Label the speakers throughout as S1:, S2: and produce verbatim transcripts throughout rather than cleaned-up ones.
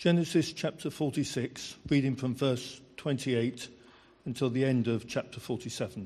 S1: Genesis chapter forty-six, reading from verse twenty-eight until the end of chapter forty-seven.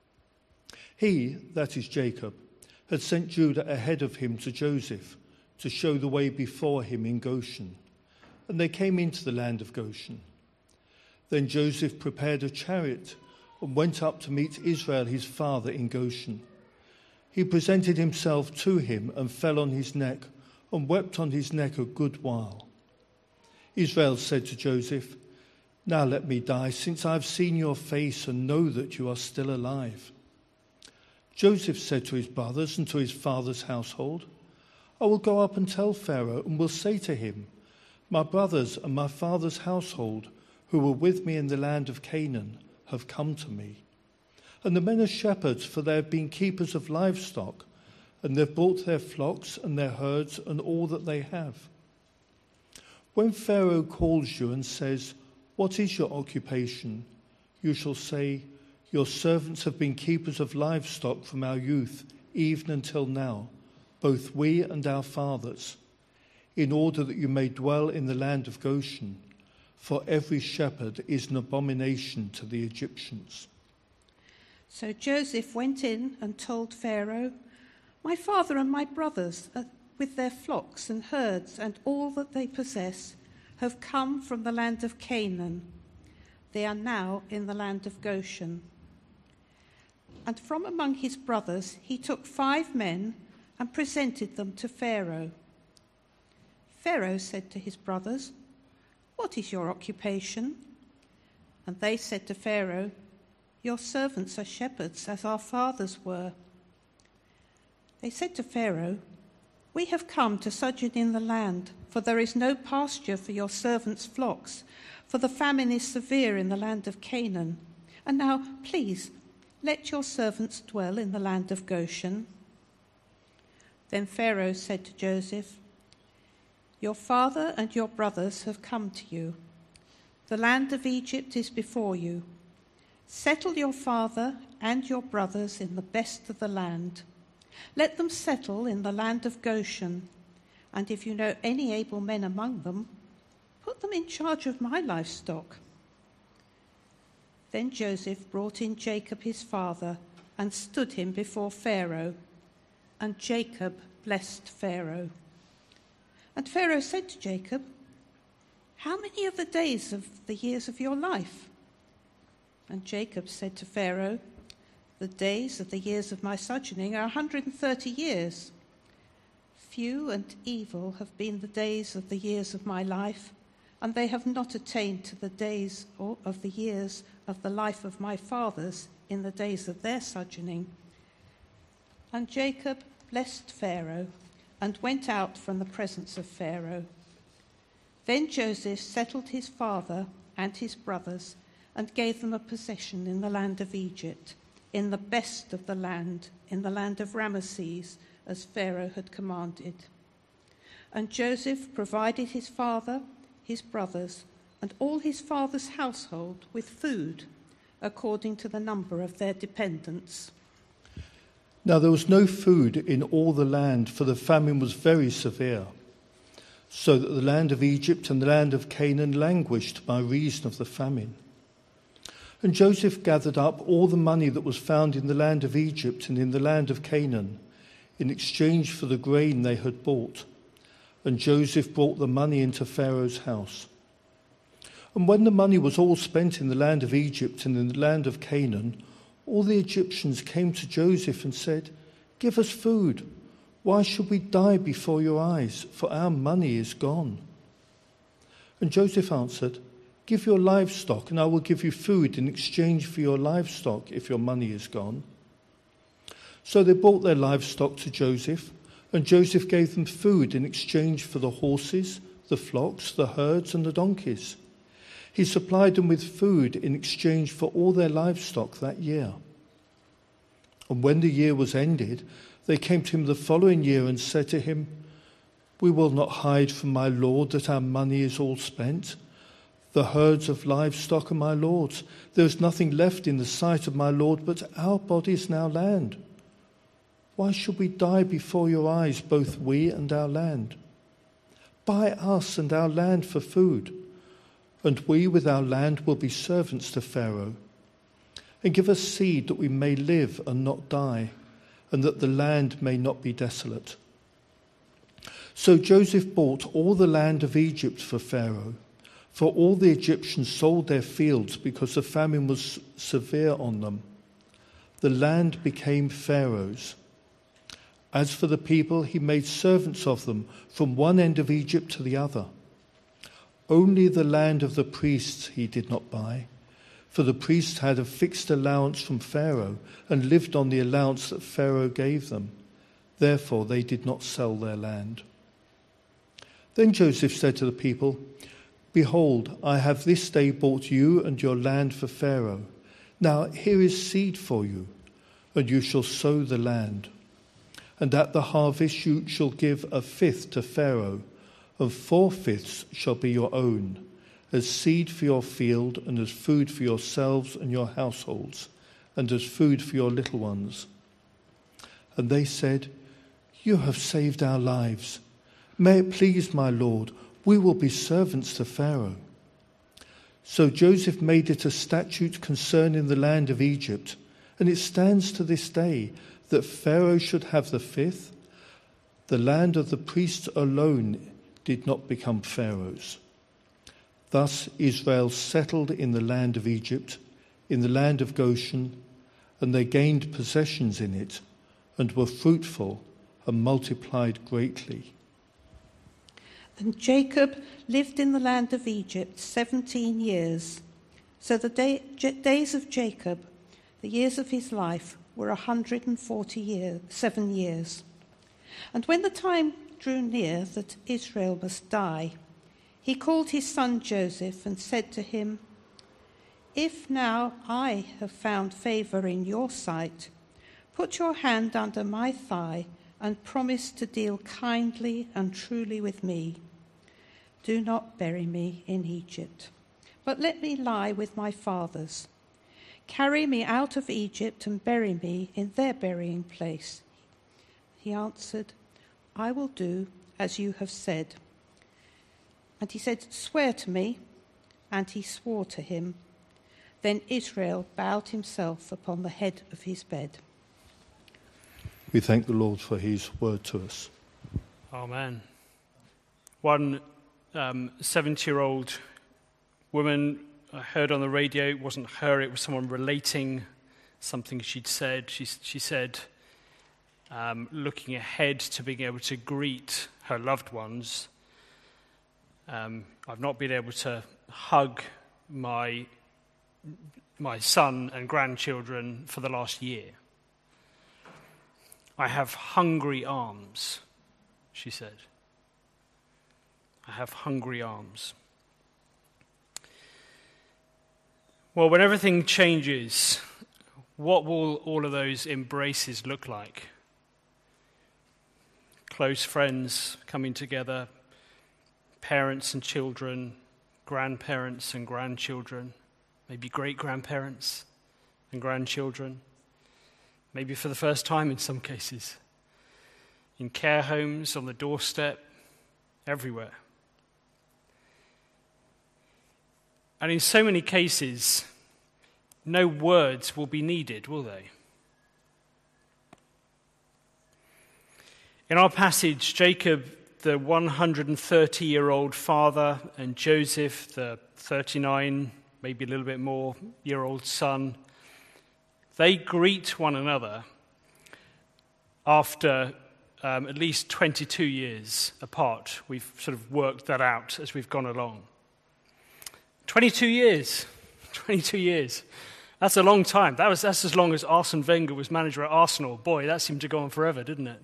S1: He, that is Jacob, had sent Judah ahead of him to Joseph to show the way before him in Goshen, and they came into the land of Goshen. Then Joseph prepared a chariot and went up to meet Israel his father in Goshen. He presented himself to him and fell on his neck and wept on his neck a good while. Israel said to Joseph, "Now let me die, since I have seen your face and know that you are still alive." Joseph said to his brothers and to his father's household, "I will go up and tell Pharaoh and will say to him, 'My brothers and my father's household, who were with me in the land of Canaan, have come to me. And the men are shepherds, for they have been keepers of livestock, and they have brought their flocks and their herds and all that they have.' When Pharaoh calls you and says, 'What is your occupation?' you shall say, 'Your servants have been keepers of livestock from our youth, even until now, both we and our fathers, in order that you may dwell in the land of Goshen, for every shepherd is an abomination to the Egyptians.'"
S2: So Joseph went in and told Pharaoh, "My father and my brothers, uh, with their flocks and herds and all that they possess, have come from the land of Canaan. They are now in the land of Goshen." And from among his brothers he took five men and presented them to Pharaoh. Pharaoh said to his brothers, "What is your occupation?" And they said to Pharaoh, "Your servants are shepherds, as our fathers were." They said to Pharaoh, "We have come to sojourn in the land, for there is no pasture for your servants' flocks, for the famine is severe in the land of Canaan. And now, please, let your servants dwell in the land of Goshen." Then Pharaoh said to Joseph, "Your father and your brothers have come to you. The land of Egypt is before you. Settle your father and your brothers in the best of the land. Let them settle in the land of Goshen, and if you know any able men among them, put them in charge of my livestock." Then Joseph brought in Jacob his father and stood him before Pharaoh, and Jacob blessed Pharaoh. And Pharaoh said to Jacob, "How many are the days of the years of your life?" And Jacob said to Pharaoh, "The days of the years of my sojourning are one hundred and thirty years. Few and evil have been the days of the years of my life, and they have not attained to the days or of the years of the life of my fathers in the days of their sojourning." And Jacob blessed Pharaoh and went out from the presence of Pharaoh. Then Joseph settled his father and his brothers and gave them a possession in the land of Egypt, in the best of the land, in the land of Ramesses, as Pharaoh had commanded. And Joseph provided his father, his brothers, and all his father's household with food, according to the number of their dependents.
S1: Now there was no food in all the land, for the famine was very severe, so that the land of Egypt and the land of Canaan languished by reason of the famine. And Joseph gathered up all the money that was found in the land of Egypt and in the land of Canaan, in exchange for the grain they had bought. And Joseph brought the money into Pharaoh's house. And when the money was all spent in the land of Egypt and in the land of Canaan, all the Egyptians came to Joseph and said, "Give us food. Why should we die before your eyes? For our money is gone." And Joseph answered, "Give your livestock, and I will give you food in exchange for your livestock if your money is gone." So they brought their livestock to Joseph, and Joseph gave them food in exchange for the horses, the flocks, the herds, and the donkeys. He supplied them with food in exchange for all their livestock that year. And when the year was ended, they came to him the following year and said to him, "We will not hide from my lord that our money is all spent. The herds of livestock are my lord's. There is nothing left in the sight of my lord but our bodies and our land. Why should we die before your eyes, both we and our land?" Buy us and our land for food, and we with our land will be servants to Pharaoh. And give us seed that we may live and not die, and that the land may not be desolate." So Joseph bought all the land of Egypt for Pharaoh, for all the Egyptians sold their fields because the famine was severe on them. The land became Pharaoh's. As for the people, he made servants of them from one end of Egypt to the other. Only the land of the priests he did not buy, for the priests had a fixed allowance from Pharaoh and lived on the allowance that Pharaoh gave them. Therefore they did not sell their land. Then Joseph said to the people, "Behold, I have this day bought you and your land for Pharaoh. Now here is seed for you, and you shall sow the land. And at the harvest you shall give a fifth to Pharaoh, and four-fifths shall be your own, as seed for your field, and as food for yourselves and your households, and as food for your little ones." And they said, "You have saved our lives. May it please my lord, we will be servants to Pharaoh." So Joseph made it a statute concerning the land of Egypt, and it stands to this day, that Pharaoh should have the fifth. The land of the priests alone did not become Pharaoh's. Thus Israel settled in the land of Egypt, in the land of Goshen, and they gained possessions in it, and were fruitful and multiplied greatly.
S2: And Jacob lived in the land of Egypt seventeen years. So the day, j- days of Jacob, the years of his life, were one hundred forty years, seven years. And when the time drew near that Israel must die, he called his son Joseph and said to him, "If now I have found favor in your sight, put your hand under my thigh and promise to deal kindly and truly with me. Do not bury me in Egypt, but let me lie with my fathers. Carry me out of Egypt and bury me in their burying place." He answered, "I will do as you have said." And he said, "Swear to me." And he swore to him. Then Israel bowed himself upon the head of his bed.
S1: We thank the Lord for his word to us.
S3: Amen. One um, seventy-year-old woman I heard on the radio, it wasn't her, it was someone relating something she'd said. She, she said, um, looking ahead to being able to greet her loved ones, um, "I've not been able to hug my my son and grandchildren for the last year. I have hungry arms," she said. "I have hungry arms." Well, when everything changes, what will all of those embraces look like? Close friends coming together, parents and children, grandparents and grandchildren, maybe great-grandparents and grandchildren, maybe for the first time in some cases, in care homes, on the doorstep, everywhere. And in so many cases, no words will be needed, will they? In our passage, Jacob, the one hundred thirty-year-old father, and Joseph, the thirty-nine, maybe a little bit more, year old son, they greet one another after um, at least twenty-two years apart. We've sort of worked that out as we've gone along. twenty-two years. twenty-two years. That's a long time. That was, that's as long as Arsene Wenger was manager at Arsenal. Boy, that seemed to go on forever, didn't it?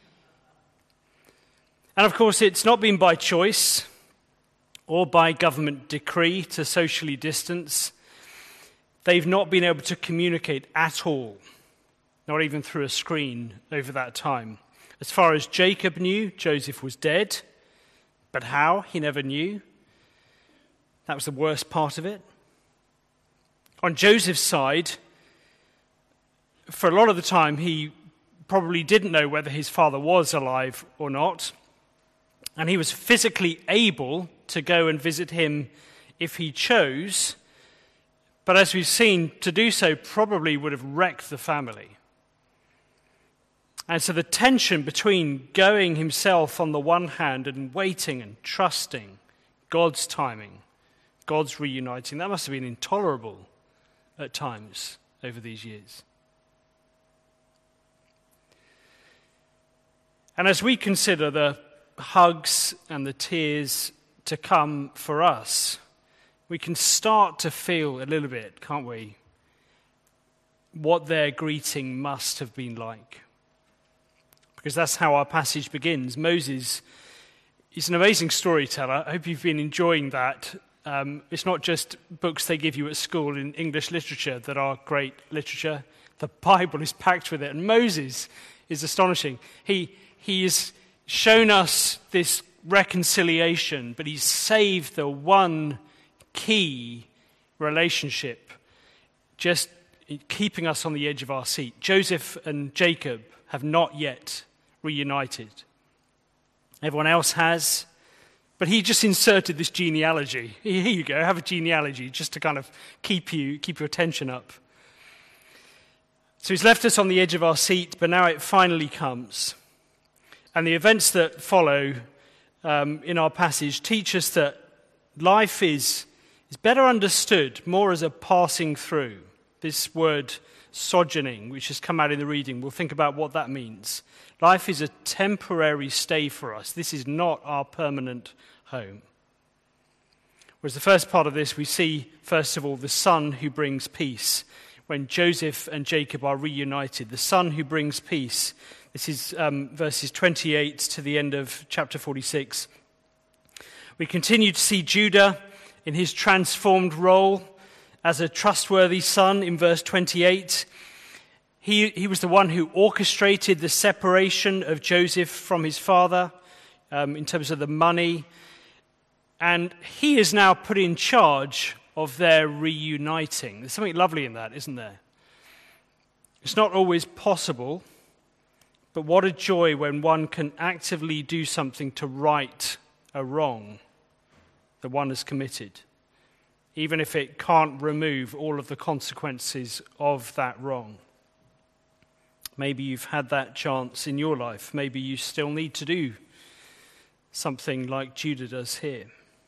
S3: And of course, it's not been by choice or by government decree to socially distance. They've not been able to communicate at all, not even through a screen over that time. As far as Jacob knew, Joseph was dead. But how? He never knew. That was the worst part of it. On Joseph's side, for a lot of the time, he probably didn't know whether his father was alive or not. and he was physically able to go and visit him if he chose, but as we've seen, to do so probably would have wrecked the family. And so the tension between going himself on the one hand and waiting and trusting God's timing, God's reuniting, that must have been intolerable at times over these years. And as we consider the hugs and the tears to come for us, we can start to feel a little bit, can't we, what their greeting must have been like. Because that's how our passage begins. Moses is an amazing storyteller. I hope you've been enjoying that. Um, it's not just books they give you at school in English literature that are great literature. The Bible is packed with it. And Moses is astonishing. He, he has shown us this reconciliation, but he's saved the one key relationship, just keeping us on the edge of our seat. Joseph and Jacob have not yet reunited. Everyone else has, but he just inserted this genealogy. Here you go, have a genealogy just to kind of keep you keep your attention up. So he's left us on the edge of our seat, but now it finally comes. And the events that follow um, in our passage teach us that life is, is better understood more as a passing through. This word sojourning, which has come out in the reading, we'll think about what that means. Life is a temporary stay for us. This is not our permanent home. Whereas the first part of this, we see, first of all, the son who brings peace. When Joseph and Jacob are reunited, the son who brings peace. This is um, verses twenty-eight to the end of chapter forty-six. We continue to see Judah in his transformed role as a trustworthy son in verse twenty-eight. He, he was the one who orchestrated the separation of Joseph from his father um, in terms of the money. And he is now put in charge of their reuniting. There's something lovely in that, isn't there? It's not always possible, but what a joy when one can actively do something to right a wrong that one has committed, even if it can't remove all of the consequences of that wrong. Maybe you've had that chance in your life. Maybe you still need to do something like Judah does here.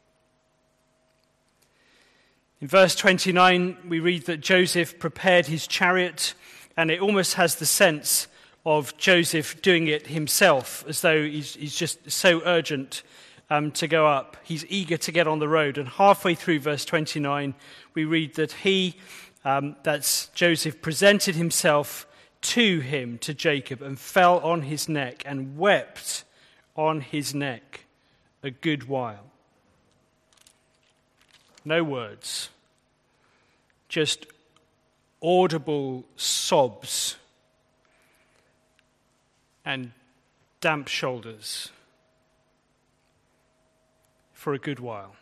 S3: In verse twenty-nine, we read that Joseph prepared his chariot, and it almost has the sense of Joseph doing it himself, as though he's, he's just so urgent um, to go up. He's eager to get on the road. And halfway through verse twenty-nine, we read that he, um, that's Joseph, presented himself to him, to Jacob, and fell on his neck and wept on his neck a good while. No words, just audible sobs and damp shoulders for a good while.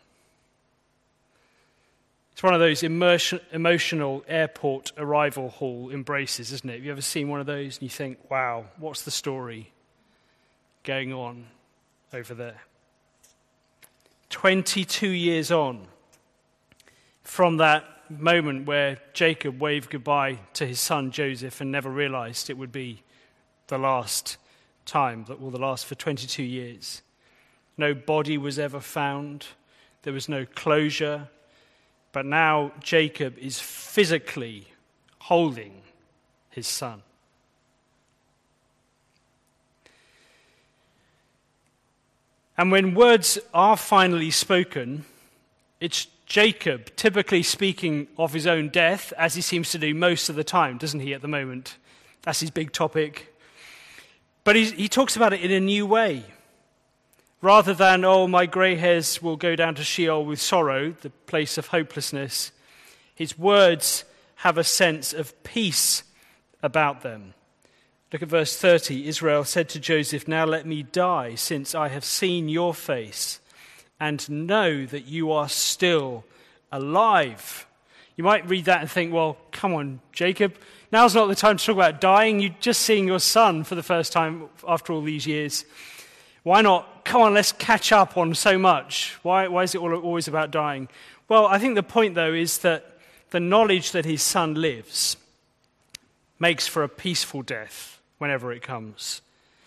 S3: It's one of those emotion, emotional airport arrival hall embraces, isn't it? Have you ever seen one of those and you think, wow, what's the story going on over there? twenty-two years on from that moment where Jacob waved goodbye to his son Joseph and never realized it would be the last time, that will last for twenty-two years. No body was ever found. There was no closure. But now Jacob is physically holding his son. And when words are finally spoken, it's Jacob typically speaking of his own death, as he seems to do most of the time, doesn't he, at the moment? That's his big topic. But he, he talks about it in a new way. Rather than, oh, my grey hairs will go down to Sheol with sorrow, the place of hopelessness, his words have a sense of peace about them. Look at verse thirty. Israel said to Joseph, now let me die, since I have seen your face, and know that you are still alive. You might read that and think, well, come on, Jacob, now's not the time to talk about dying. You're just seeing your son for the first time after all these years. Why not, come on, let's catch up on so much? Why, why is it all, always about dying? Well, I think the point, though, is that the knowledge that his son lives makes for a peaceful death whenever it comes.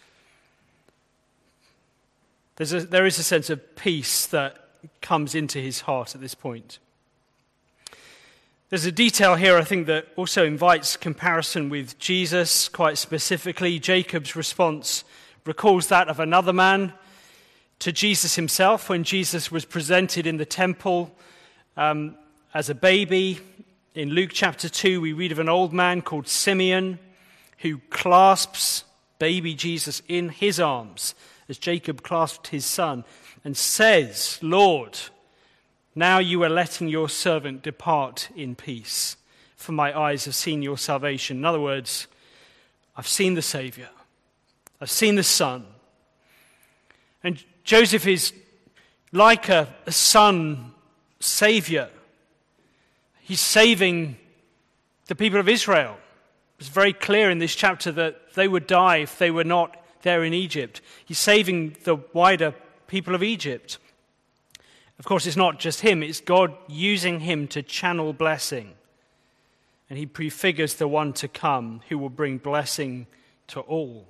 S3: There's a, there is a sense of peace that comes into his heart at this point. There's a detail here, I think, that also invites comparison with Jesus, quite specifically. Jacob's response recalls that of another man to Jesus himself when Jesus was presented in the temple um, as a baby. In Luke chapter two, we read of an old man called Simeon who clasps baby Jesus in his arms as Jacob clasped his son and says, "Lord, now you are letting your servant depart in peace, for my eyes have seen your salvation." In other words, I've seen the Savior. I've seen the Son. And Joseph is like a, a son Savior. He's saving the people of Israel. It's very clear in this chapter that they would die if they were not there in Egypt. He's saving the wider people of Egypt. Of course, it's not just him, it's God using him to channel blessing. And he prefigures the one to come who will bring blessing to all.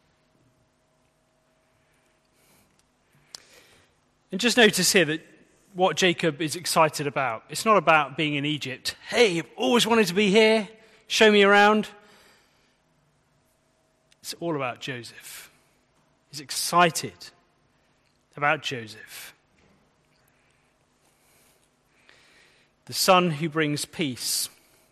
S3: And just notice here that what Jacob is excited about, it's not about being in Egypt. Hey, I've always wanted to be here, show me around. It's all about Joseph. He's excited about Joseph. The son who brings peace.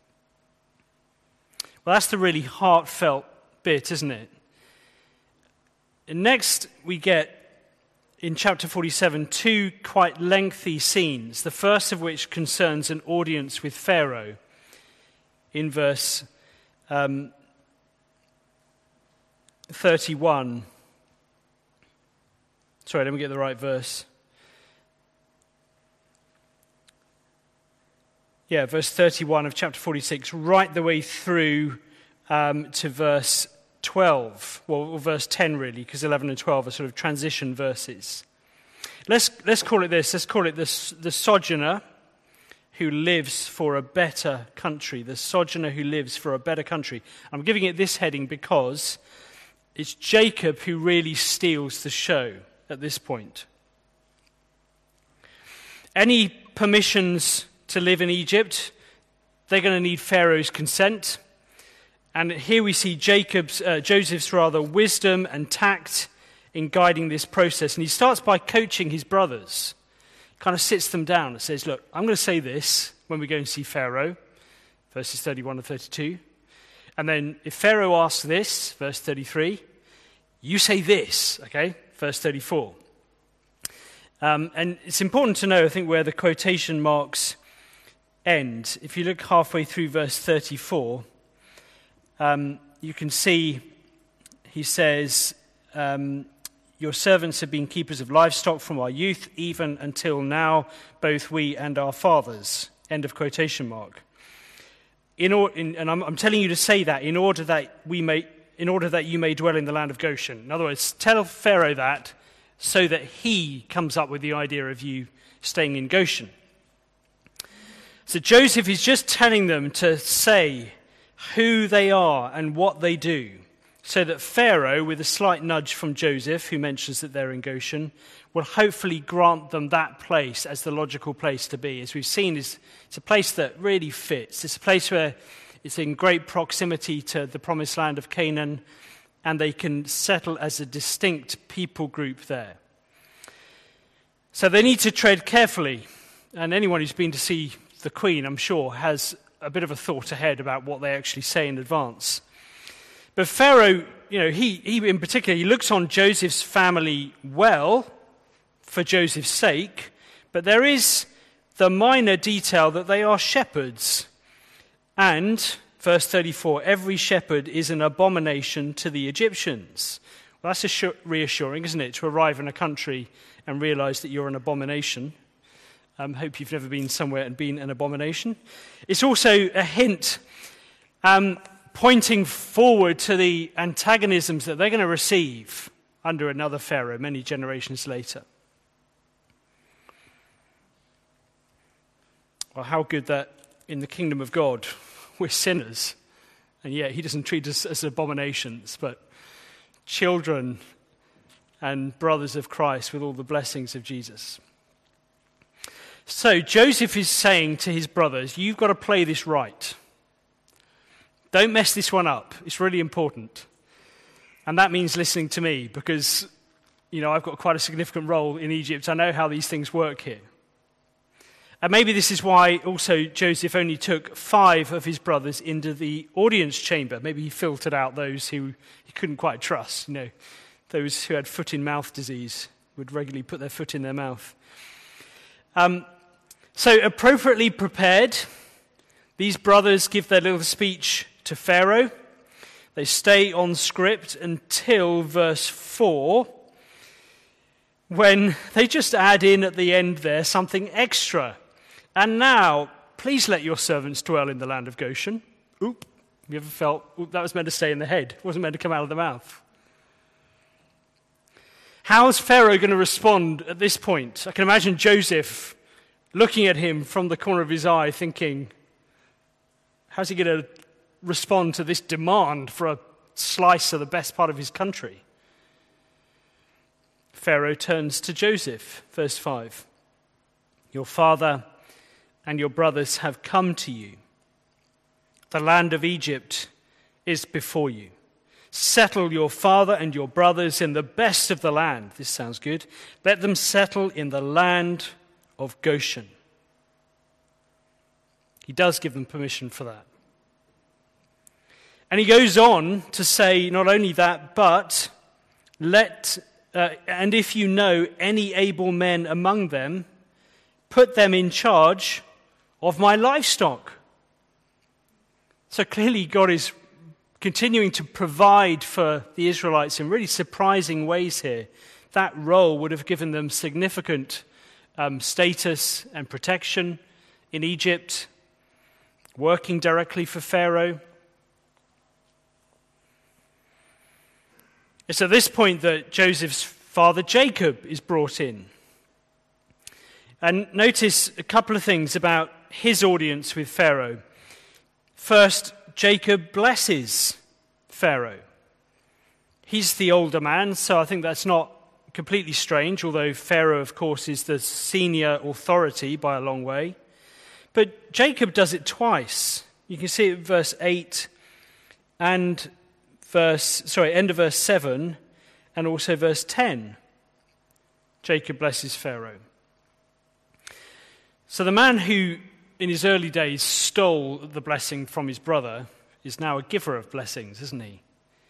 S3: Well, that's the really heartfelt bit, isn't it? And next we get, in chapter forty-seven, two quite lengthy scenes, the first of which concerns an audience with Pharaoh in verse um, thirty-one. Sorry, let me get the right verse. Yeah, verse thirty-one of chapter forty-six, right the way through um, to verse twelve, well, or verse ten really, because eleven and twelve are sort of transition verses. Let's let's call it this. Let's call it the the sojourner who lives for a better country. The sojourner who lives for a better country. I'm giving it this heading because it's Jacob who really steals the show at this point. Any permissions to live in Egypt, they're going to need Pharaoh's consent. And here we see Jacob's, uh, Joseph's rather wisdom and tact in guiding this process. And he starts by coaching his brothers. Kind of sits them down and says, look, I'm going to say this when we go and see Pharaoh, verses thirty-one and thirty-two. And then if Pharaoh asks this, verse thirty-three, you say this, okay, verse thirty-four. Um, and it's important to know, I think, where the quotation marks end. If you look halfway through verse thirty-four, um, you can see he says, um, your servants have been keepers of livestock from our youth, even until now, both we and our fathers. End of quotation mark. In, or, in, and I'm, I'm telling you to say that in order that we may, in order that you may dwell in the land of Goshen. In other words, tell Pharaoh that so that he comes up with the idea of you staying in Goshen. So Joseph is just telling them to say who they are and what they do, so that Pharaoh, with a slight nudge from Joseph, who mentions that they're in Goshen, will hopefully grant them that place as the logical place to be. As we've seen, it's, it's a place that really fits. It's a place where it's in great proximity to the promised land of Canaan, and they can settle as a distinct people group there. So they need to tread carefully, and anyone who's been to see the Queen, I'm sure, has a bit of a thought ahead about what they actually say in advance. But Pharaoh, you know, he, he in particular, he looks on Joseph's family well for Joseph's sake, but there is the minor detail that they are shepherds. And, verse thirty-four, every shepherd is an abomination to the Egyptians. Well, that's reassuring, isn't it, to arrive in a country and realize that you're an abomination. I um, hope you've never been somewhere and been an abomination. It's also a hint um, pointing forward to the antagonisms that they're going to receive. under another Pharaoh many generations later. Well, how good that in the kingdom of God we're sinners, and yet he doesn't treat us as abominations, but children and brothers of Christ with all the blessings of Jesus. So Joseph is saying to his brothers, you've got to play this right. Don't mess this one up. It's really important. And that means listening to me because, you know, I've got quite a significant role in Egypt. I know how these things work here. And maybe this is why also Joseph only took five of his brothers into the audience chamber. Maybe he filtered out those who he couldn't quite trust. You know, those who had foot-in-mouth disease would regularly put their foot in their mouth. Um, so appropriately prepared, these brothers give their little speech to Pharaoh. They stay on script until verse four, when they just add in at the end there something extra. And now, please let your servants dwell in the land of Goshen. Oop, have you ever felt, oop, that was meant to stay in the head. It wasn't meant to come out of the mouth. How's Pharaoh going to respond at this point? I can imagine Joseph looking at him from the corner of his eye thinking, how's he going to respond to this demand for a slice of the best part of his country? Pharaoh turns to Joseph, verse five. Your father and your brothers have come to you. The land of Egypt is before you. Settle your father and your brothers in the best of the land. This sounds good. Let them settle in the land of Goshen. He does give them permission for that. And he goes on to say not only that, but let, uh, and if you know any able men among them, put them in charge of my livestock. So clearly God is continuing to provide for the Israelites in really surprising ways here. That role would have given them significant um, status and protection in Egypt, working directly for Pharaoh. It's at this point that Joseph's father Jacob is brought in. And notice a couple of things about his audience with Pharaoh. First, Jacob blesses Pharaoh. He's the older man, so I think that's not completely strange, although Pharaoh, of course, is the senior authority by a long way. But Jacob does it twice. You can see it in verse eight and verse, sorry, end of verse seven and also verse ten. Jacob blesses Pharaoh. So the man who in his early days stole the blessing from his brother is now a giver of blessings, isn't he?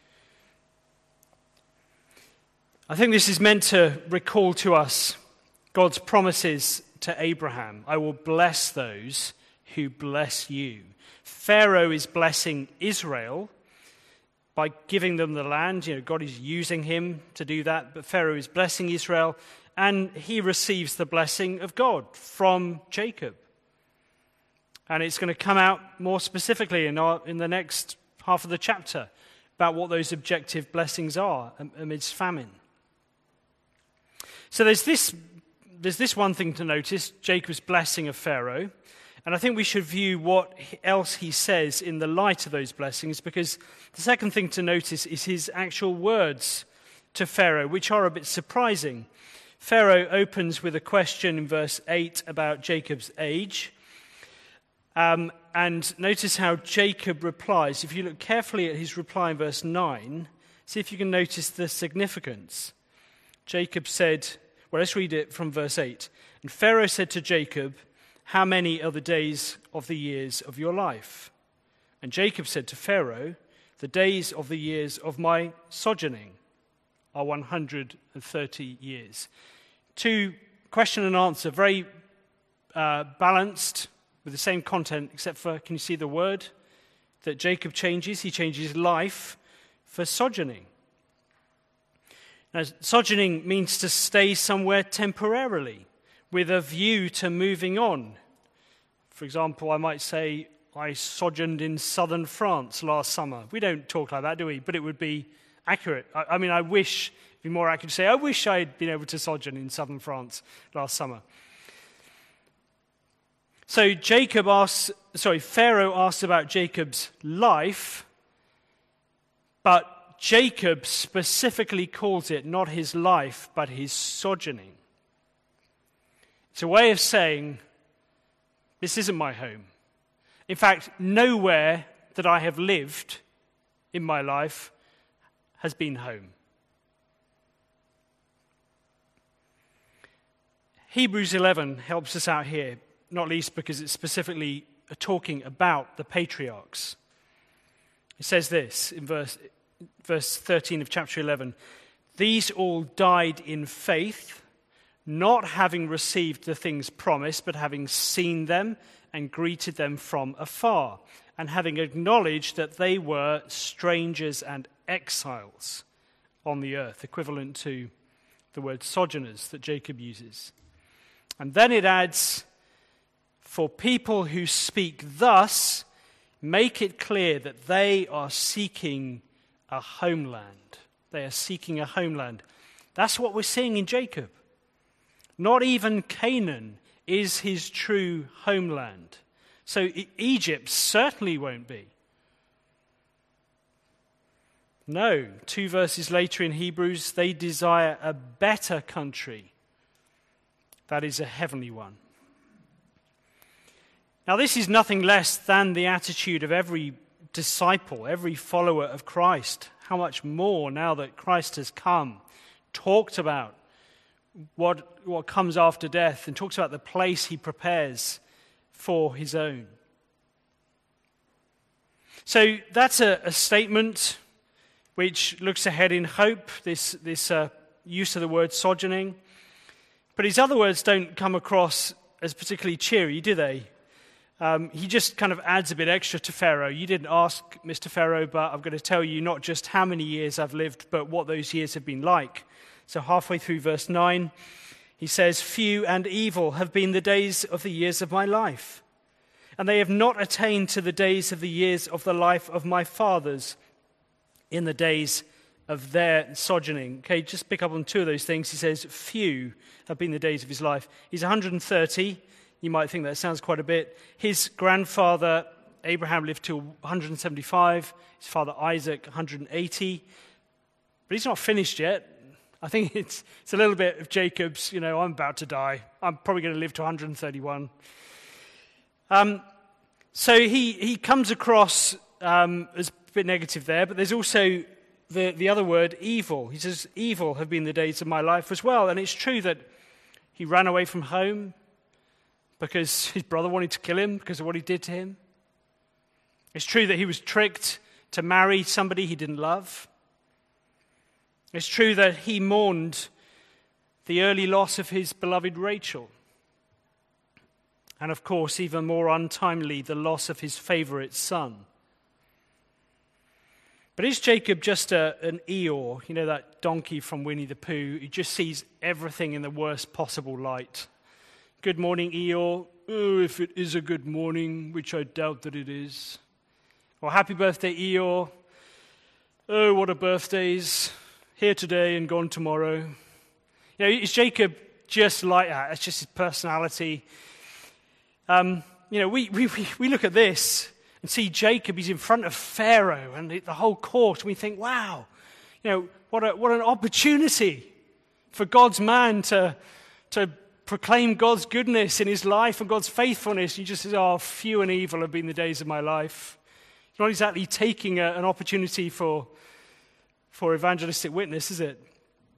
S3: I think this is meant to recall to us God's promises to Abraham. I will bless those who bless you. Pharaoh is blessing Israel by giving them the land. You know, God is using him to do that, but Pharaoh is blessing Israel, and he receives the blessing of God from Jacob. And it's going to come out more specifically in, our, in the next half of the chapter about what those objective blessings are amidst famine. So there's this, there's this one thing to notice, Jacob's blessing of Pharaoh. And I think we should view what else he says in the light of those blessings, because the second thing to notice is his actual words to Pharaoh, which are a bit surprising. Pharaoh opens with a question in verse eight about Jacob's age. Um, and notice how Jacob replies. If you look carefully at his reply in verse nine, see if you can notice the significance. Jacob said, well, let's read it from verse eight. And Pharaoh said to Jacob, how many are the days of the years of your life? And Jacob said to Pharaoh, the days of the years of my sojourning are one hundred thirty years. Two question and answer, very uh, balanced, with the same content, except for, can you see the word that Jacob changes? He changes life for sojourning. Now, sojourning means to stay somewhere temporarily with a view to moving on. For example, I might say, I sojourned in southern France last summer. We don't talk like that, do we? But it would be accurate. I, I mean, I wish, it'd be more accurate to say, I wish I had been able to sojourn in southern France last summer. So Jacob asks, sorry, Pharaoh asks about Jacob's life, but Jacob specifically calls it not his life, but his sojourning. It's a way of saying, this isn't my home. In fact, nowhere that I have lived in my life has been home. Hebrews eleven helps us out here, not least because it's specifically talking about the patriarchs. It says this in verse, verse thirteen of chapter eleven. These all died in faith, not having received the things promised, but having seen them and greeted them from afar, and having acknowledged that they were strangers and exiles on the earth, equivalent to the word sojourners that Jacob uses. And then it adds, for people who speak thus, make it clear that they are seeking a homeland. They are seeking a homeland. That's what we're seeing in Jacob. Not even Canaan is his true homeland. So e- Egypt certainly won't be. No, two verses later in Hebrews, they desire a better country. That is a heavenly one. Now, this is nothing less than the attitude of every disciple, every follower of Christ. How much more now that Christ has come, talked about what, what comes after death, and talks about the place he prepares for his own. So that's a, a statement which looks ahead in hope, this, this uh, use of the word sojourning. But his other words don't come across as particularly cheery, do they? Um, he just kind of adds a bit extra to Pharaoh. You didn't ask, Mister Pharaoh, but I'm going to tell you not just how many years I've lived, but what those years have been like. So halfway through verse nine, he says, few and evil have been the days of the years of my life, and they have not attained to the days of the years of the life of my fathers in the days of their sojourning. Okay, just pick up on two of those things. He says, few have been the days of his life. He's one hundred thirty. You might think that sounds quite a bit. His grandfather, Abraham, lived till one hundred seventy-five. His father, Isaac, one hundred eighty. But he's not finished yet. I think it's, it's a little bit of Jacob's, you know, I'm about to die. I'm probably going to live to one hundred thirty-one. Um, so he, he comes across um, as a bit negative there, but there's also the, the other word, evil. He says, evil have been the days of my life as well. And it's true that he ran away from home because his brother wanted to kill him because of what he did to him. It's true that he was tricked to marry somebody he didn't love. It's true that he mourned the early loss of his beloved Rachel. And of course, even more untimely, the loss of his favorite son. But is Jacob just a, an Eeyore, you know, that donkey from Winnie the Pooh, who just sees everything in the worst possible light? Good morning, Eeyore. Oh, if it is a good morning, which I doubt that it is. Or happy birthday, Eeyore. Oh, what a birthdays. Here today and gone tomorrow. You know, is Jacob just like that? It's just his personality. Um, you know, we, we, we look at this and see Jacob, he's in front of Pharaoh and the whole court, and we think, wow, you know, what a, what an opportunity for God's man to, to proclaim God's goodness in his life and God's faithfulness. He just says, oh, few and evil have been the days of my life. He's not exactly taking a, an opportunity for, for evangelistic witness, is it?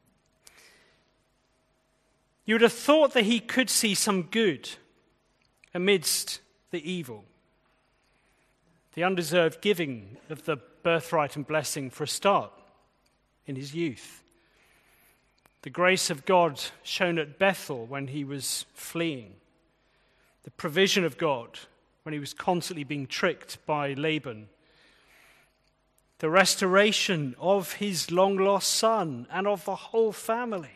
S3: You would have thought that he could see some good amidst the evil. The undeserved giving of the birthright and blessing for a start in his youth. The grace of God shown at Bethel when he was fleeing. The provision of God when he was constantly being tricked by Laban. The restoration of his long-lost son and of the whole family.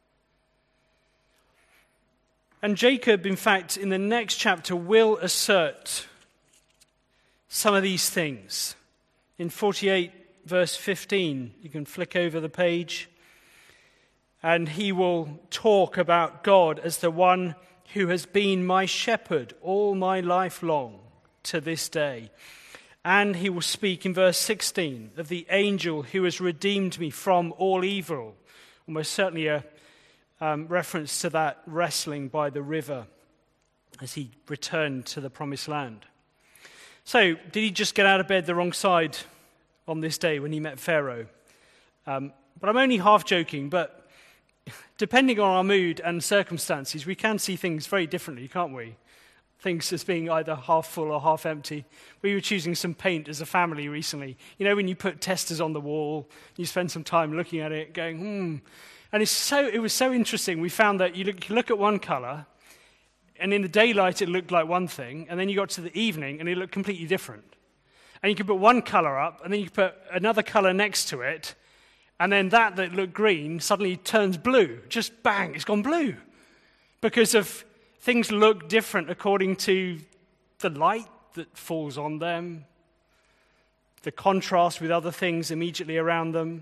S3: And Jacob, in fact, in the next chapter will assert some of these things. In forty-eight verse fifteen. You can flick over the page. And he will talk about God as the one who has been my shepherd all my life long to this day. And he will speak in verse sixteen of the angel who has redeemed me from all evil. Almost certainly a um, reference to that wrestling by the river as he returned to the promised land. So, did he just get out of bed the wrong side on this day when he met Pharaoh? Um, but I'm only half joking, but depending on our mood and circumstances, we can see things very differently, can't we? Things as being either half full or half empty. We were choosing some paint as a family recently. You know, when you put testers on the wall, you spend some time looking at it, going, hmm. And it's so, it was so interesting. We found that you look, you look at one colour, and in the daylight it looked like one thing, and then you got to the evening and it looked completely different. And you could put one colour up, and then you could put another colour next to it, and then that that looked green suddenly turns blue. Just bang, it's gone blue. Because of things look different according to the light that falls on them, the contrast with other things immediately around them.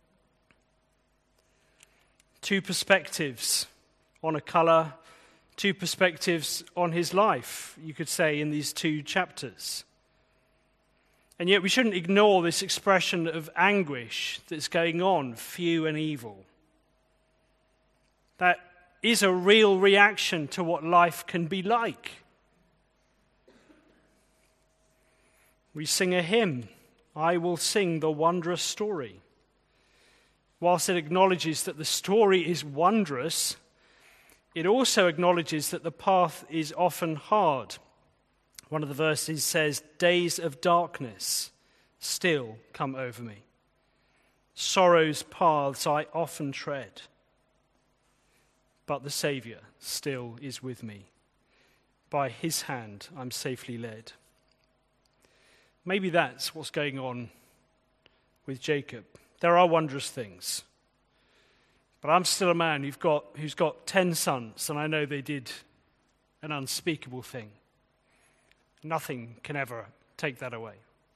S3: Two perspectives on a colour, two perspectives on his life, you could say, in these two chapters. And yet we shouldn't ignore this expression of anguish that's going on, few and evil. That is a real reaction to what life can be like. We sing a hymn, I will sing the wondrous story. Whilst it acknowledges that the story is wondrous, it also acknowledges that the path is often hard. One of the verses says, days of darkness still come over me. Sorrow's paths I often tread. But the Saviour still is with me. By his hand I'm safely led. Maybe that's what's going on with Jacob. There are wondrous things. But I'm still a man who've got, who's got ten sons, and I know they did an unspeakable thing. Nothing can ever take that away.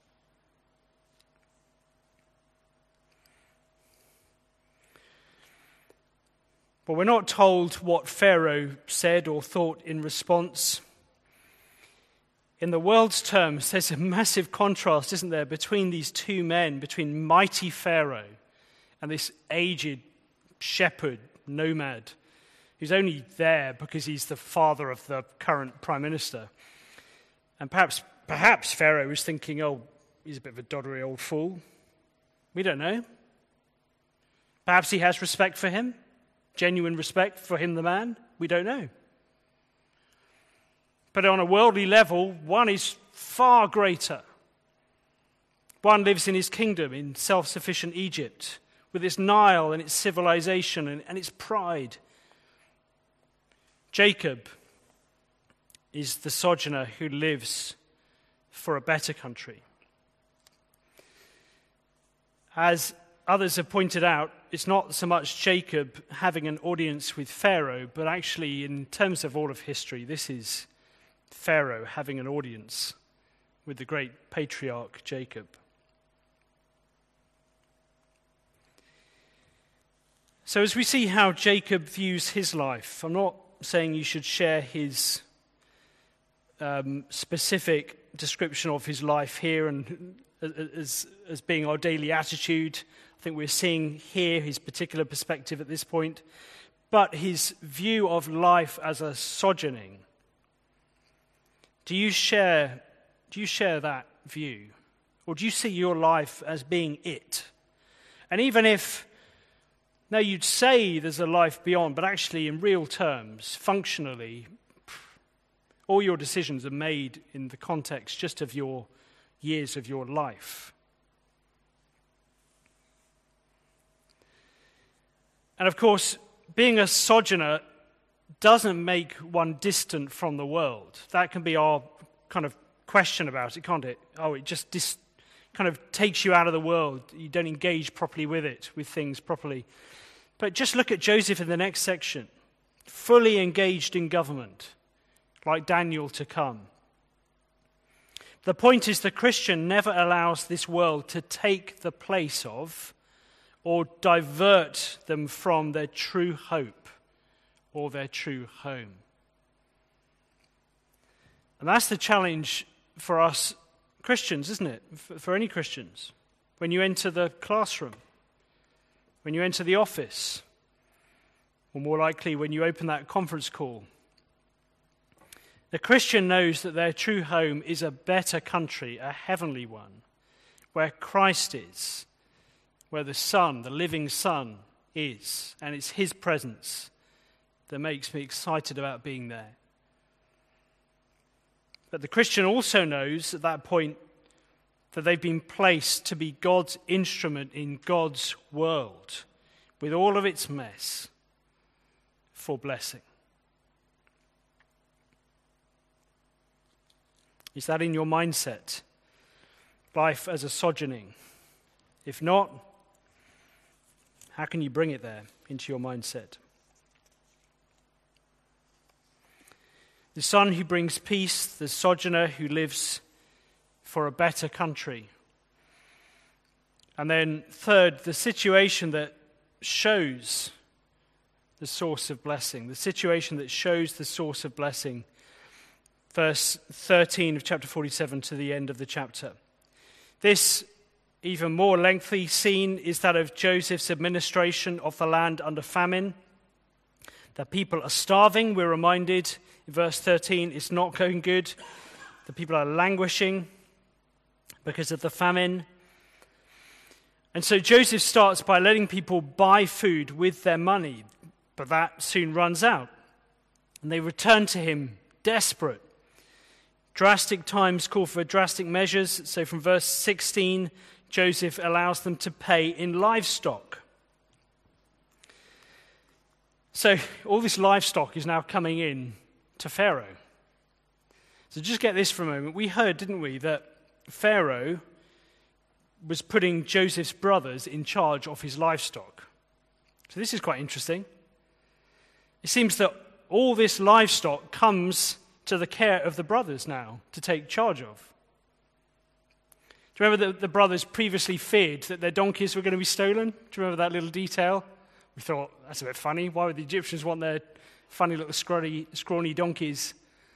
S3: But we're not told what Pharaoh said or thought in response. In the world's terms, there's a massive contrast, isn't there, between these two men, between mighty Pharaoh and this aged shepherd, nomad, who's only there because he's the father of the current prime minister. And perhaps, perhaps Pharaoh was thinking, oh, he's a bit of a doddery old fool. We don't know. Perhaps he has respect for him, genuine respect for him, the man. We don't know. But on a worldly level, one is far greater. One lives in his kingdom in self-sufficient Egypt, with its Nile and its civilization and, and its pride. Jacob is the sojourner who lives for a better country. As others have pointed out, it's not so much Jacob having an audience with Pharaoh, but actually, in terms of all of history, this is Pharaoh having an audience with the great patriarch Jacob. So as we see how Jacob views his life, I'm not saying you should share his um, specific description of his life here and as, as being our daily attitude. I think we're seeing here his particular perspective at this point. But his view of life as a sojourning, do you share, do you share that view? Or do you see your life as being it? And even if, no, you'd say there's a life beyond, but actually in real terms, functionally, all your decisions are made in the context just of your years of your life. And of course, being a sojourner doesn't make one distant from the world. That can be our kind of question about it, can't it? Oh, it just dis- kind of takes you out of the world. You don't engage properly with it, with things properly. But just look at Joseph in the next section. Fully engaged in government, like Daniel to come. The point is the Christian never allows this world to take the place of or divert them from their true hope or their true home. And that's the challenge for us Christians, isn't it? For, for any Christians. When you enter the classroom, when you enter the office, or more likely when you open that conference call. The Christian knows that their true home is a better country, a heavenly one, where Christ is, where the Son, the living Son, is, and it's his presence that makes me excited about being there. But the Christian also knows at that point that they've been placed to be God's instrument in God's world, with all of its mess, for blessing. Is that in your mindset? Life as a sojourning? If not, how can you bring it there into your mindset? The son who brings peace, the sojourner who lives for a better country. And then third, the situation that shows the source of blessing, the situation that shows the source of blessing. Verse thirteen of chapter forty-seven to the end of the chapter. This even more lengthy scene is that of Joseph's administration of the land under famine. The people are starving, we're reminded in verse thirteen, it's not going good. The people are languishing because of the famine. And so Joseph starts by letting people buy food with their money, but that soon runs out. And they return to him desperate. Drastic times call for drastic measures. So from verse sixteen, Joseph allows them to pay in livestock. So all this livestock is now coming in to Pharaoh. So just get this for a moment. We heard, didn't we, that Pharaoh was putting Joseph's brothers in charge of his livestock. So this is quite interesting. It seems that all this livestock comes to the care of the brothers now to take charge of. Do you remember that the brothers previously feared that their donkeys were going to be stolen? Do you remember that little detail? We thought, that's a bit funny. Why would the Egyptians want their funny little scrawny, scrawny donkeys?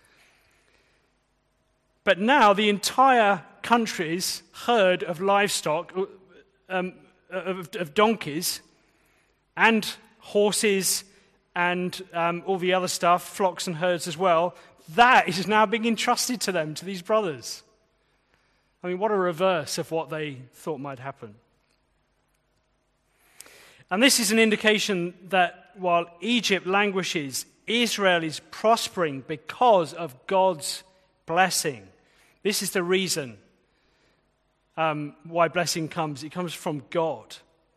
S3: But now the entire country's herd of livestock, um, of, of donkeys and horses and um, all the other stuff, flocks and herds as well, that is now being entrusted to them, to these brothers. I mean, what a reverse of what they thought might happen. And this is an indication that while Egypt languishes, Israel is prospering because of God's blessing. This is the reason um, why blessing comes. It comes from God.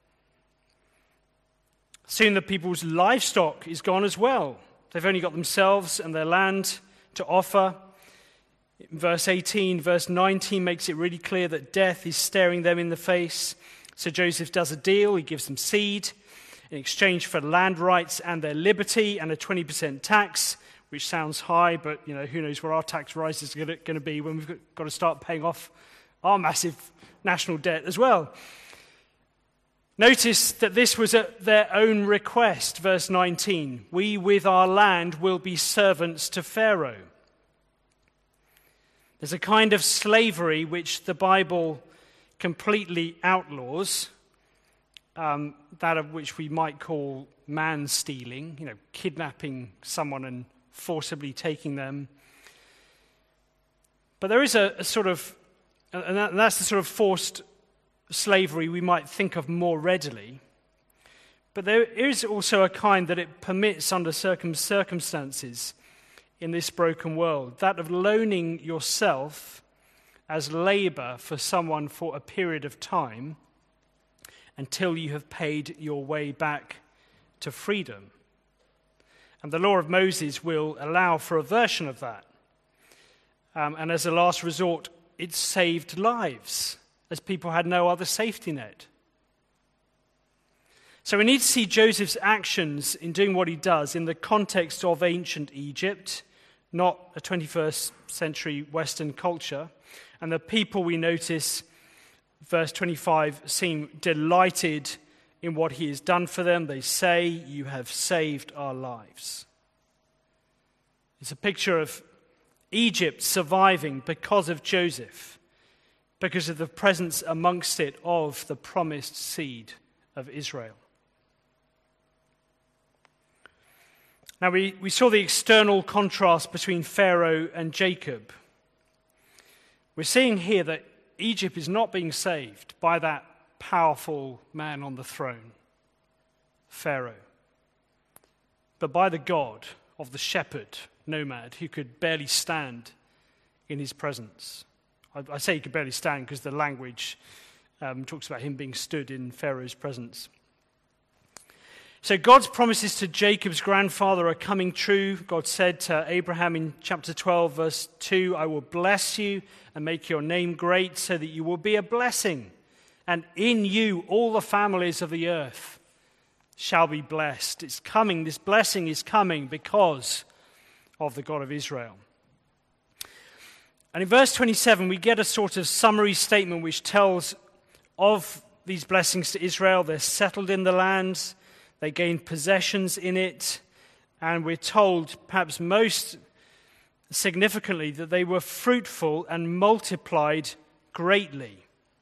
S3: Soon the people's livestock is gone as well. They've only got themselves and their land to offer. Verse eighteen, verse nineteen makes it really clear that death is staring them in the face. So Joseph does a deal. He gives them seed in exchange for land rights and their liberty and a twenty percent tax, which sounds high, but you know who knows where our tax rise is going to be when we've got to start paying off our massive national debt as well. Notice that this was at their own request, verse nineteen. We with our land will be servants to Pharaoh. There's a kind of slavery which the Bible completely outlaws, um, that of which we might call man-stealing, you know, kidnapping someone and forcibly taking them. But there is a, a sort of, and, that, and that's the sort of forced slavery we might think of more readily. But there is also a kind that it permits under circum- circumstances in this broken world, that of loaning yourself as labor for someone for a period of time until you have paid your way back to freedom. And the law of Moses will allow for a version of that. Um, and as a last resort, it saved lives, as people had no other safety net. So we need to see Joseph's actions in doing what he does in the context of ancient Egypt, not a twenty-first century Western culture. And the people, we notice, verse twenty-five, seem delighted in what he has done for them. They say, "You have saved our lives." It's a picture of Egypt surviving because of Joseph, because of the presence amongst it of the promised seed of Israel. Now, we, we saw the external contrast between Pharaoh and Jacob. We're seeing here that Egypt is not being saved by that powerful man on the throne, Pharaoh, but by the God of the shepherd nomad who could barely stand in his presence. I, I say he could barely stand because the language um, talks about him being stood in Pharaoh's presence. So God's promises to Jacob's grandfather are coming true. God said to Abraham in chapter twelve, verse two, "I will bless you and make your name great so that you will be a blessing. And in you all the families of the earth shall be blessed." It's coming. This blessing is coming because of the God of Israel. And in verse twenty-seven, we get a sort of summary statement which tells of these blessings to Israel. They're settled in the land. They gained possessions in it, and we're told, perhaps most significantly, that they were fruitful and multiplied greatly.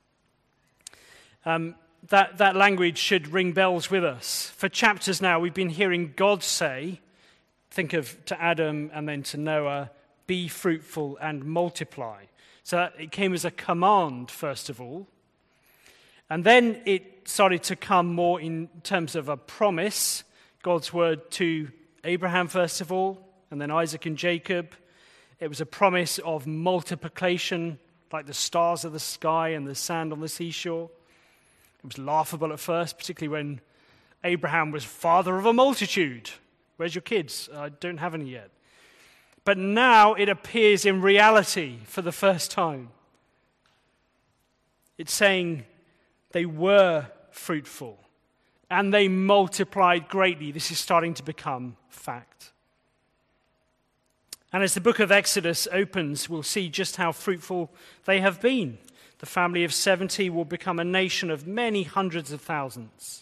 S3: Um, that, that language should ring bells with us. For chapters now, we've been hearing God say, think of to Adam and then to Noah, "Be fruitful and multiply." So it came as a command, first of all. And then it started to come more in terms of a promise, God's word to Abraham, first of all, and then Isaac and Jacob. It was a promise of multiplication, like the stars of the sky and the sand on the seashore. It was laughable at first, particularly when Abraham was father of a multitude. Where's your kids? I don't have any yet. But now it appears in reality for the first time. It's saying they were fruitful and they multiplied greatly. This is starting to become fact. And as the book of Exodus opens, we'll see just how fruitful they have been. The family of seventy will become a nation of many hundreds of thousands.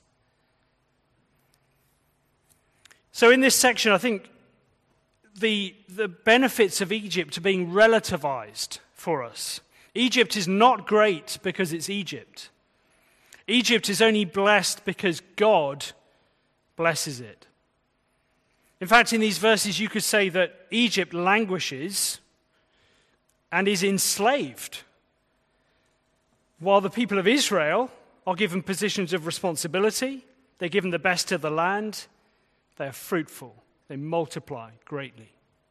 S3: So in this section, I think the, the benefits of Egypt are being relativized for us. Egypt is not great because it's Egypt. Egypt is only blessed because God blesses it. In fact, in these verses, you could say that Egypt languishes and is enslaved, while the people of Israel are given positions of responsibility. They're given the best of the land. They are fruitful. They multiply greatly.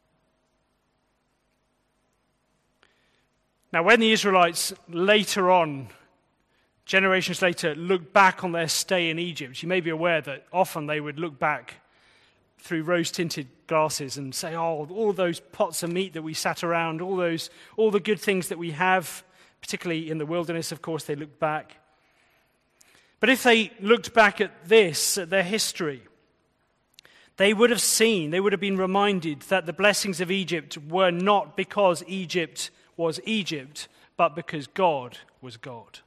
S3: Now, when the Israelites later on, generations later, look back on their stay in Egypt, you may be aware that often they would look back through rose-tinted glasses and say, "Oh, all those pots of meat that we sat around, all those, all the good things that we have," particularly in the wilderness, of course, they look back. But if they looked back at this, at their history, they would have seen, they would have been reminded that the blessings of Egypt were not because Egypt was Egypt, but because God was God.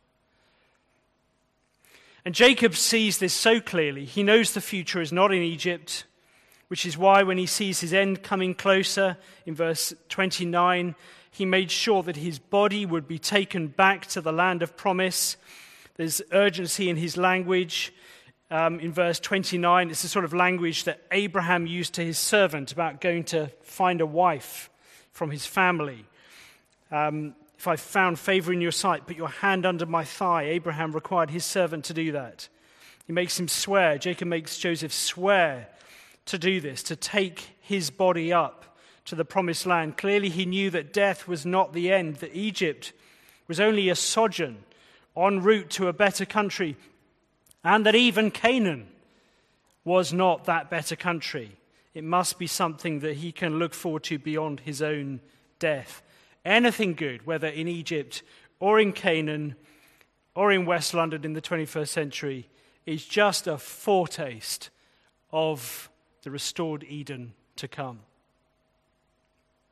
S3: And Jacob sees this so clearly. He knows the future is not in Egypt, which is why when he sees his end coming closer, in verse twenty-nine, he made sure that his body would be taken back to the land of promise. There's urgency in his language. Um, in verse twenty-nine, it's the sort of language that Abraham used to his servant about going to find a wife from his family. Um, if I found favor in your sight, put your hand under my thigh. Abraham required his servant to do that. He makes him swear. Jacob makes Joseph swear to do this, to take his body up to the promised land. Clearly he knew that death was not the end, that Egypt was only a sojourn en route to a better country, and that even Canaan was not that better country. It must be something that he can look forward to beyond his own death. Anything good, whether in Egypt or in Canaan or in West London in the twenty-first century, is just a foretaste of the restored Eden to come.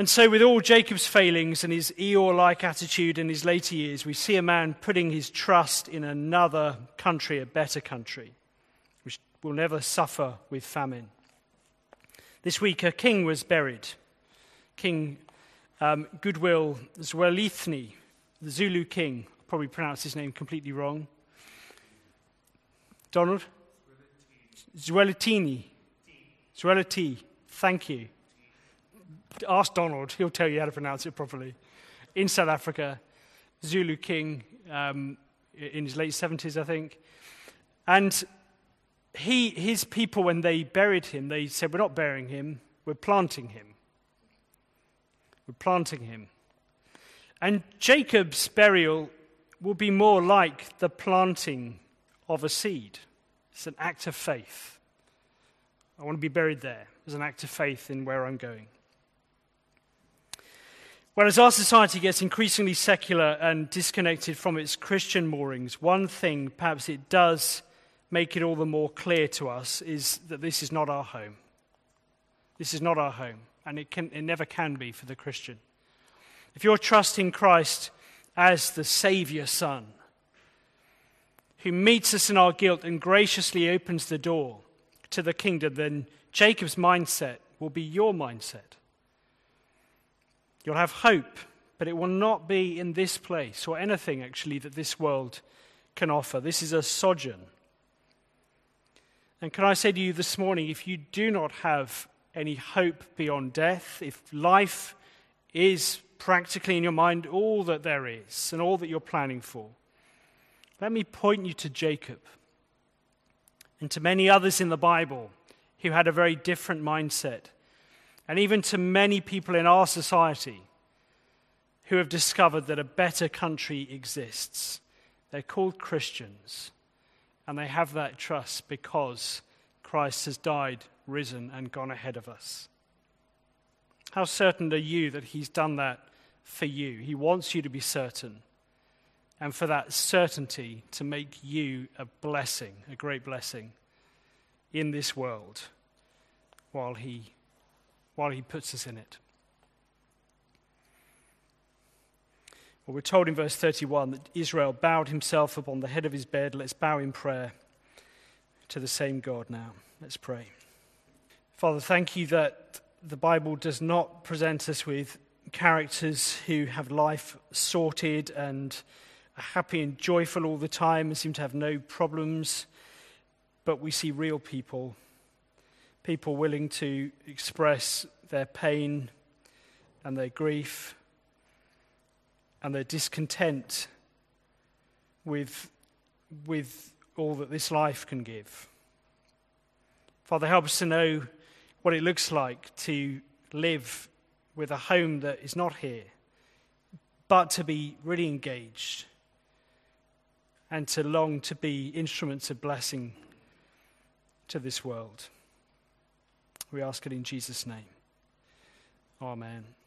S3: And so with all Jacob's failings and his Eeyore-like attitude in his later years, we see a man putting his trust in another country, a better country, which will never suffer with famine. This week a king was buried. King um, Goodwill Zwelithini, the Zulu king. I probably pronounced his name completely wrong. Donald? Zwelithini. Zwelithini. Thank you. Ask Donald, he'll tell you how to pronounce it properly. In South Africa, Zulu king, um, in his late seventies, I think. And he, his people, when they buried him, they said, we're not burying him, we're planting him. We're planting him. And Jacob's burial will be more like the planting of a seed. It's an act of faith. I want to be buried there as an act of faith in where I'm going. Well, as our society gets increasingly secular and disconnected from its Christian moorings, one thing perhaps it does make it all the more clear to us is that this is not our home. This is not our home, and it can, it never can be for the Christian. If you're trusting Christ as the Saviour Son, who meets us in our guilt and graciously opens the door to the kingdom, then Jacob's mindset will be your mindset. You'll have hope, but it will not be in this place or anything actually that this world can offer. This is a sojourn. And can I say to you this morning, if you do not have any hope beyond death, if life is practically in your mind all that there is and all that you're planning for, let me point you to Jacob and to many others in the Bible who had a very different mindset, and even to many people in our society who have discovered that a better country exists. They're called Christians, and they have that trust because Christ has died, risen, and gone ahead of us. How certain are you that he's done that for you? He wants you to be certain, and for that certainty to make you a blessing, a great blessing in this world while he while he puts us in it. Well, we're told in verse thirty-one that Israel bowed himself upon the head of his bed. Let's bow in prayer to the same God now. Let's pray. Father, thank you that the Bible does not present us with characters who have life sorted and are happy and joyful all the time and seem to have no problems, but we see real people, people willing to express their pain and their grief and their discontent with, with all that this life can give. Father, help us to know what it looks like to live with a home that is not here, but to be really engaged and to long to be instruments of blessing to this world. We ask it in Jesus' name. Amen.